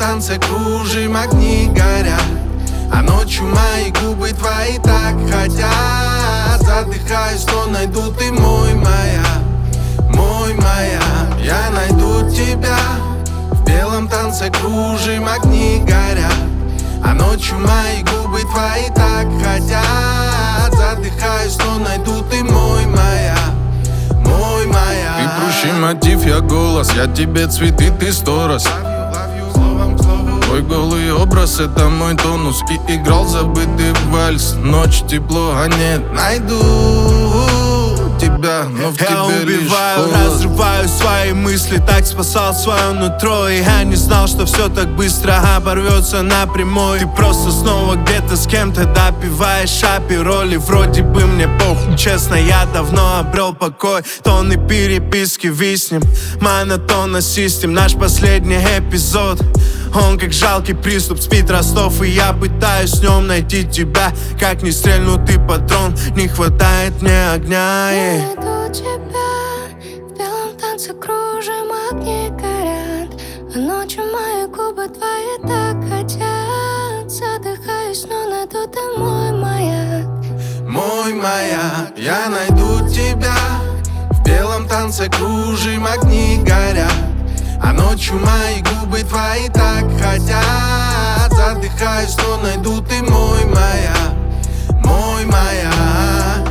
танце кружим, огни горят, а ночью мои губы твои так хотят. Задыхаюсь, но найду, ты мой маяк, мой маяк. Я найду тебя. В белом танце кружим, огни горят, а ночью мои губы твои так хотят. Задыхаюсь, но найду, ты мой маяк, мой маяк. Ты прущий мотив, я голос, я тебе цветы, ты сторос. Твой голый образ — это мой тонус. И играл забытый вальс. Ночь, тепло, а нет. Найду тебя, но в тебе лишь холод. Я разрываю свои мысли, так спасал свое нутро. И я не знал, что все так быстро оборвется напрямую. Ты просто снова где-то с кем-то допиваешь апероли. Вроде бы мне похуй, честно, я давно обрел покой. Тонны переписки виснем, монотонно систем. Наш последний эпизод, он как жалкий приступ, спит Ростов. И я пытаюсь в нем найти тебя. Как не стрельнутый патрон, не хватает мне огня. Я найду тебя. В белом танце кружим, огни горят, а ночью мои губы твои так хотят. Задыхаюсь, но найду, ты мой маяк, мой маяк. Я найду тебя. В белом танце кружим, огни горят, а ночью мои губы твои так хотят. Задыхаюсь, но найду, ты мой маяк, мой маяк.